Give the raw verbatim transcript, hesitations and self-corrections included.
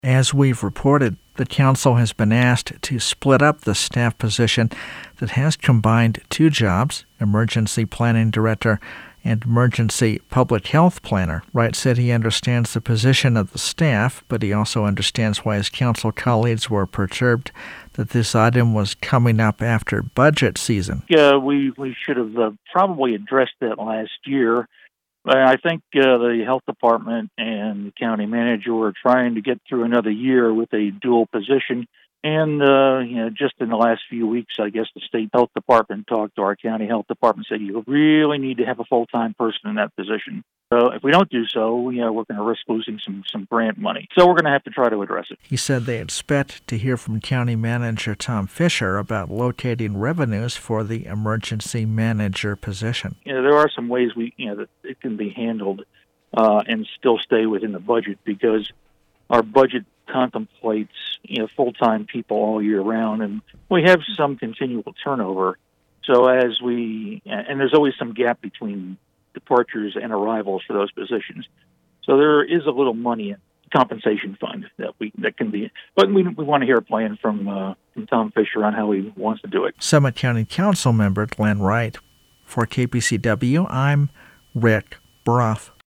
As we've reported, the council has been asked to split up the staff position that has combined two jobs, emergency planning director and emergency public health planner. Wright said he understands the position of the staff, but he also understands why his council colleagues were perturbed that this item was coming up after budget season. Yeah, we, we should have uh, probably addressed that last year. I think uh, the health department and the county manager were trying to get through another year with a dual position. And, uh, you know, just in the last few weeks, I guess the state health department talked to our county health department and said, you really need to have a full-time person in that position. So if we don't do so, you know, we're going to risk losing some, some grant money. So we're going to have to try to address it. He said they expect to hear from County Manager Tom Fisher about locating revenues for the emergency manager position. You know, there are some ways we, you know, that it can be handled uh, and still stay within the budget, because our budget contemplates, you know, full-time people all year round, and we have some continual turnover. So as we, and there's always some gap between departures and arrivals for those positions. So there is a little money in the compensation fund that we that can be, but we we want to hear a plan from uh, from Tom Fisher on how he wants to do it. Summit County Council member Glenn Wright. For K P C W, I'm Rick Brough.